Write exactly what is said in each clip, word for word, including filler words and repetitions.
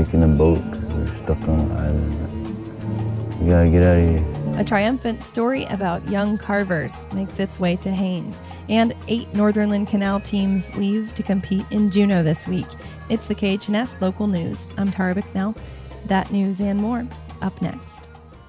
taking a boat because we're stuck on an island. We gotta get out of here. A triumphant story about young carvers makes its way to Haines. And eight Northernland Canal teams leave to compete in Juneau this week. It's the K H N S Local News. I'm Tara Bicknell. That news and more up next.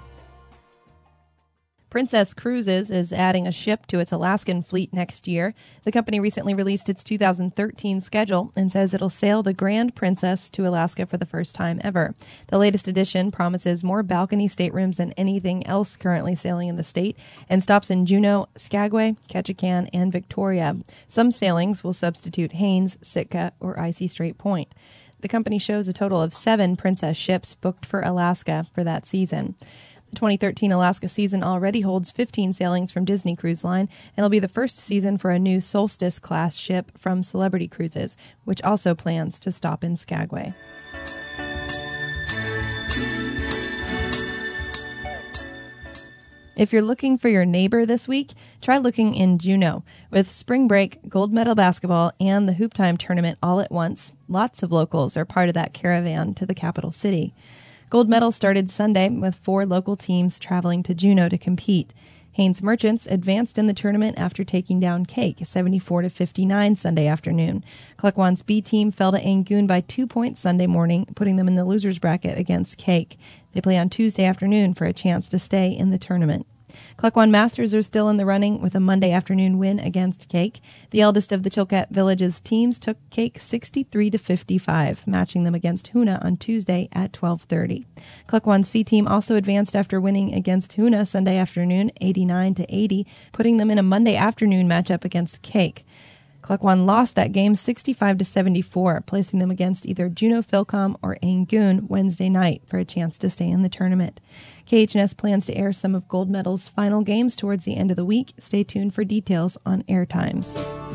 Princess Cruises is adding a ship to its Alaskan fleet next year. The company recently released its two thousand thirteen schedule and says it'll sail the Grand Princess to Alaska for the first time ever. The latest edition promises more balcony staterooms than anything else currently sailing in the state and stops in Juneau, Skagway, Ketchikan, and Victoria. Some sailings will substitute Haines, Sitka, or Icy Strait Point. The company shows a total of seven Princess ships booked for Alaska for that season. The twenty thirteen Alaska season already holds fifteen sailings from Disney Cruise Line, and it'll be the first season for a new Solstice-class ship from Celebrity Cruises, which also plans to stop in Skagway. If you're looking for your neighbor this week, try looking in Juneau. With spring break, gold medal basketball, and the Hoop Time tournament all at once, lots of locals are part of that caravan to the capital city. Gold medal started Sunday with four local teams traveling to Juneau to compete. Haines Merchants advanced in the tournament after taking down Cake seventy-four to fifty-nine Sunday afternoon. Klukwan's B team fell to Angoon by two points Sunday morning, putting them in the losers bracket against Cake. They play on Tuesday afternoon for a chance to stay in the tournament. Klukwan Masters are still in the running with a Monday afternoon win against Cake. The eldest of the Chilkat Village's teams took Cake sixty-three to fifty-five, matching them against Hoonah on Tuesday at twelve thirty. Klukwan's C team also advanced after winning against Hoonah Sunday afternoon eighty-nine to eighty, putting them in a Monday afternoon matchup against Cake. Klukwan lost that game sixty-five to seventy-four, placing them against either Juneau Philcom or Angoon Wednesday night for a chance to stay in the tournament. K H N S plans to air some of gold medal's final games towards the end of the week. Stay tuned for details on air times.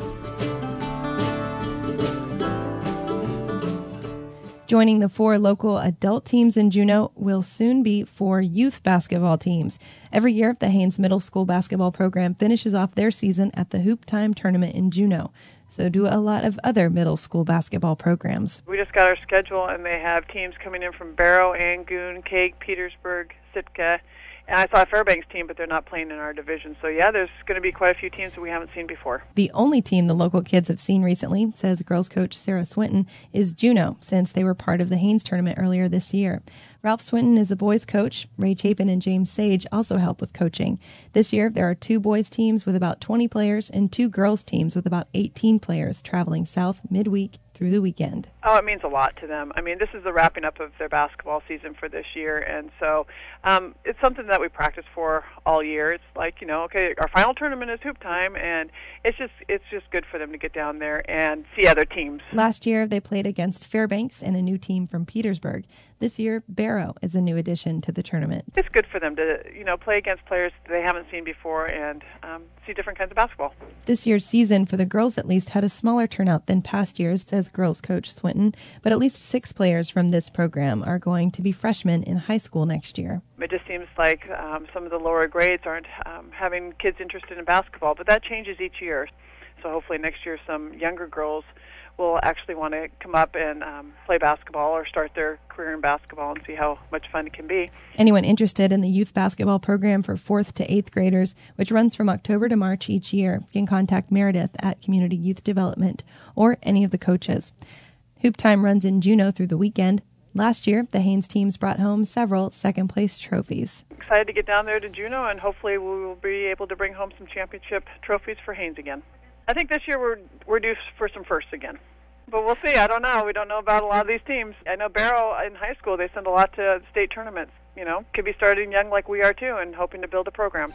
Joining the four local adult teams in Juneau will soon be four youth basketball teams. Every year, the Haines Middle School basketball program finishes off their season at the Hoop Time tournament in Juneau. So do a lot of other middle school basketball programs. We just got our schedule, and they have teams coming in from Barrow, Angoon, Cake, Petersburg, Sitka, and I saw a Fairbanks team, but they're not playing in our division. So, yeah, there's going to be quite a few teams that we haven't seen before. The only team the local kids have seen recently, says girls coach Sarah Swinton, is Juneau, since they were part of the Haines tournament earlier this year. Ralph Swinton is the boys' coach. Ray Chapin and James Sage also help with coaching. This year, there are two boys' teams with about twenty players and two girls' teams with about eighteen players traveling south midweek through the weekend. Oh, it means a lot to them. I mean, this is the wrapping up of their basketball season for this year, and so um, it's something that we practice for all year. It's like, you know, okay, our final tournament is Hoop Time, and it's just it's just good for them to get down there and see other teams. Last year, they played against Fairbanks and a new team from Petersburg. This year, Barrow is a new addition to the tournament. It's good for them to, you know, play against players they haven't seen before and um, see different kinds of basketball. This year's season, for the girls at least, had a smaller turnout than past years, says girls coach Swinton, but at least six players from this program are going to be freshmen in high school next year. It just seems like um, some of the lower grades aren't um, having kids interested in basketball, but that changes each year. So hopefully next year some younger girls will actually want to come up and um, play basketball or start their career in basketball and see how much fun it can be. Anyone interested in the youth basketball program for fourth to eighth graders, which runs from October to March each year, can contact Meredith at Community Youth Development or any of the coaches. Hoop Time runs in Juneau through the weekend. Last year, the Haines teams brought home several second-place trophies. Excited to get down there to Juneau, and hopefully we will be able to bring home some championship trophies for Haines again. I think this year we're we're due for some firsts again. But we'll see. I don't know. We don't know about a lot of these teams. I know Barrow in high school, they send a lot to state tournaments. You know, could be starting young like we are too and hoping to build a program.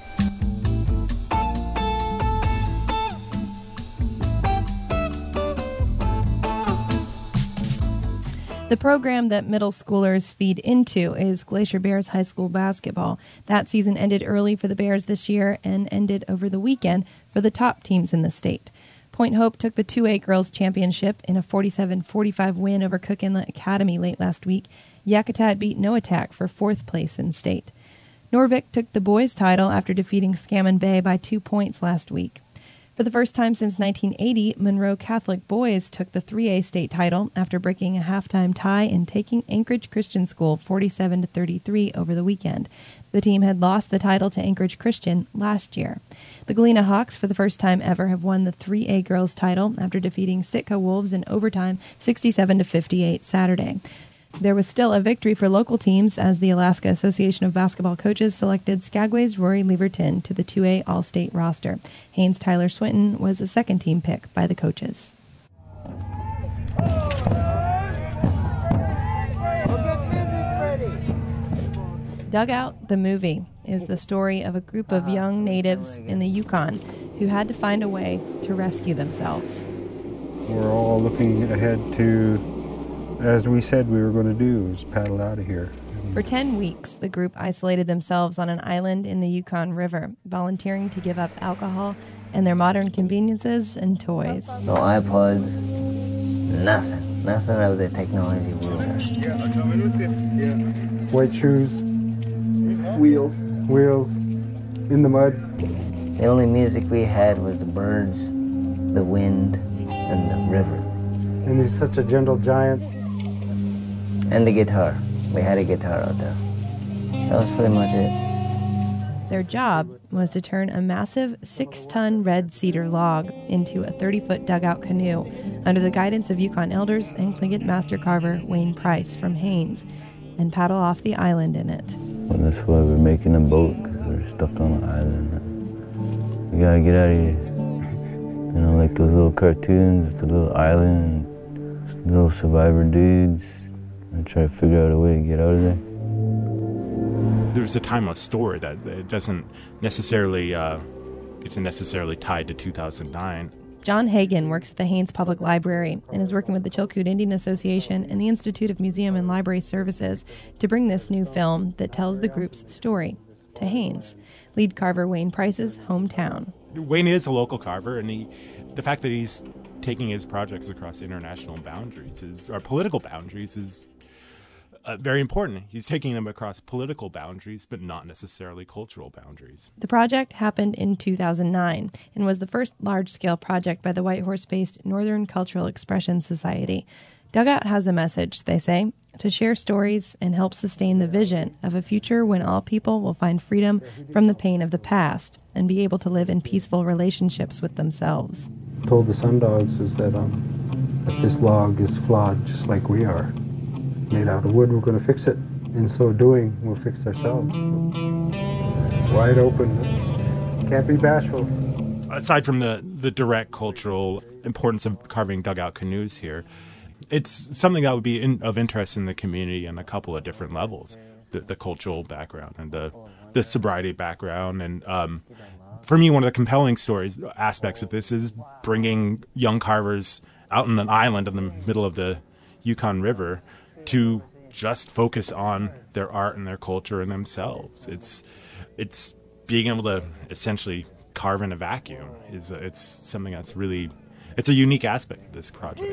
The program that middle schoolers feed into is Glacier Bears High School basketball. That season ended early for the Bears this year and ended over the weekend for the top teams in the state. Point Hope took the two A girls championship in a forty-seven forty-five win over Cook Inlet Academy late last week. Yakutat beat Noatak for fourth place in state. Norvik took the boys title after defeating Scammon Bay by two points last week. For the first time since nineteen eighty, Monroe Catholic boys took the three A state title after breaking a halftime tie and taking Anchorage Christian School forty-seven to thirty-three over the weekend. The team had lost the title to Anchorage Christian last year. The Galena Hawks, for the first time ever, have won the three A girls title after defeating Sitka Wolves in overtime sixty-seven to fifty-eight Saturday. There was still a victory for local teams as the Alaska Association of Basketball Coaches selected Skagway's Rory Leverton to the two A All-State roster. Haynes Tyler Swinton was a second-team pick by the coaches. Dugout, the movie, is the story of a group of young natives in the Yukon who had to find a way to rescue themselves. We're all looking ahead to, as we said we were going to do, was paddle out of here. For ten weeks, the group isolated themselves on an island in the Yukon River, volunteering to give up alcohol and their modern conveniences and toys. No iPods, nothing. Nothing of the technology we were. White shoes, wheels, wheels in the mud. The only music we had was the birds, the wind, and the river. And he's such a gentle giant. And the guitar. We had a guitar out there. That was pretty much it. Their job was to turn a massive six-ton red cedar log into a thirty-foot dugout canoe under the guidance of Yukon elders and Tlingit master carver Wayne Price from Haynes, and paddle off the island in it. Well, that's why we're making a boat, because we're stuck on an island. We gotta get out of here. You know, like those little cartoons with the little island and little survivor dudes, and try to figure out a way to get out of there. There's a timeless story that it doesn't necessarily, uh, isn't necessarily tied to two thousand nine. John Hagan works at the Haynes Public Library and is working with the Chilkoot Indian Association and the Institute of Museum and Library Services to bring this new film that tells the group's story to Haynes, lead carver Wayne Price's hometown. Wayne is a local carver, and he, the fact that he's taking his projects across international boundaries, is, or political boundaries, is Uh, very important. He's taking them across political boundaries, but not necessarily cultural boundaries. The project happened in two thousand nine and was the first large-scale project by the Whitehorse-based Northern Cultural Expression Society. Dugout has a message, they say, to share stories and help sustain the vision of a future when all people will find freedom from the pain of the past and be able to live in peaceful relationships with themselves. Told the Sundogs is that, um, that this log is flawed just like we are. Made out of wood, we're going to fix it. In so doing, we'll fix ourselves. Wide open. Can't be bashful. Aside from the, the direct cultural importance of carving dugout canoes here, it's something that would be in, of interest in the community on a couple of different levels. The, the cultural background and the, the sobriety background. And um, for me, one of the compelling stories, aspects of this is bringing young carvers out on an island in the middle of the Yukon River to just focus on their art and their culture and themselves. It's it's being able to essentially carve in a vacuum. Is it's something that's really, it's a unique aspect of this project.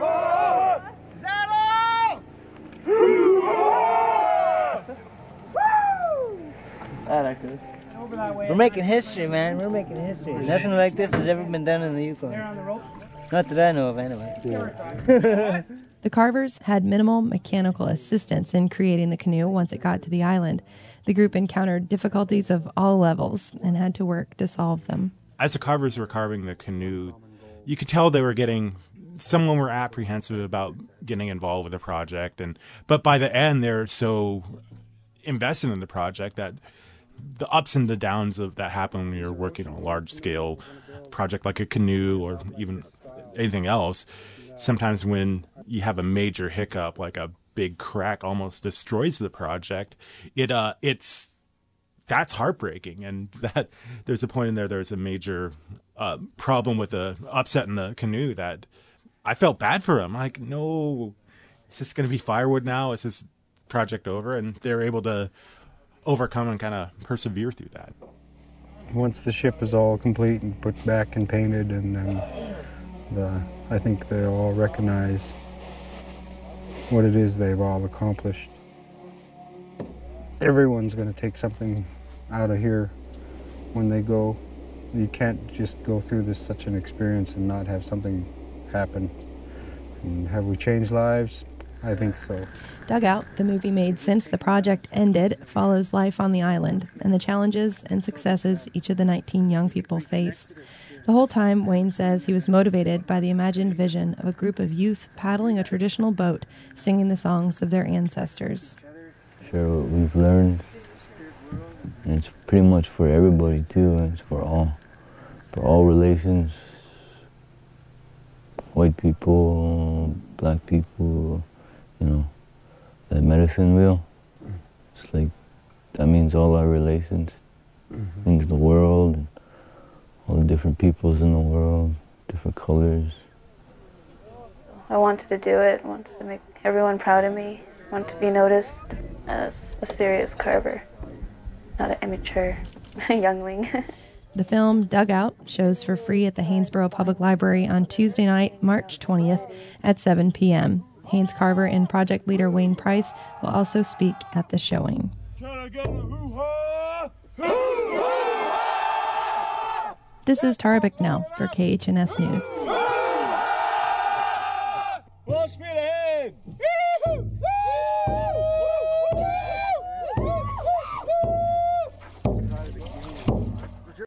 We're making history, man. We're making history. Nothing like this has ever been done in the Yukon. Not that I know of, anyway. Yeah. The carvers had minimal mechanical assistance in creating the canoe once it got to the island. The group encountered difficulties of all levels and had to work to solve them. As the carvers were carving the canoe, you could tell they were getting, someone were apprehensive about getting involved with the project, and but by the end they're so invested in the project that the ups and the downs of that happen when you're working on a large-scale project like a canoe or even anything else. Sometimes when you have a major hiccup, like a big crack almost destroys the project, it uh it's that's heartbreaking. And that there's a point in there there's a major uh, problem with the upset in the canoe that I felt bad for him. Like, no, is this going to be firewood now? Is this project over? And they're able to overcome and kind of persevere through that. Once the ship is all complete and put back and painted, and then the, I think they all recognize what it is they've all accomplished. Everyone's going to take something out of here when they go, You can't just go through this such an experience and not have something happen. And have we changed lives? I think so. Dugout, the movie made since the project ended, follows life on the island and the challenges and successes each of the nineteen young people faced. The whole time, Wayne says he was motivated by the imagined vision of a group of youth paddling a traditional boat, singing the songs of their ancestors. Share what we've learned. And it's pretty much for everybody too. It's for all, for all relations. White people, black people, you know, that medicine wheel. It's like, that means all our relations. Mm-hmm. Means the world, and all the different peoples in the world, different colors. I wanted to do it, wanted to make everyone proud of me, wanted to be noticed as a serious carver, not an immature youngling. The film Dugout shows for free at the Haynesboro Public Library on Tuesday night, March twentieth at seven p.m. Haynes carver and project leader Wayne Price will also speak at the showing. Can I get a hoo-ha? Hoo-ha! This is Tara Bicknell for K H N S News.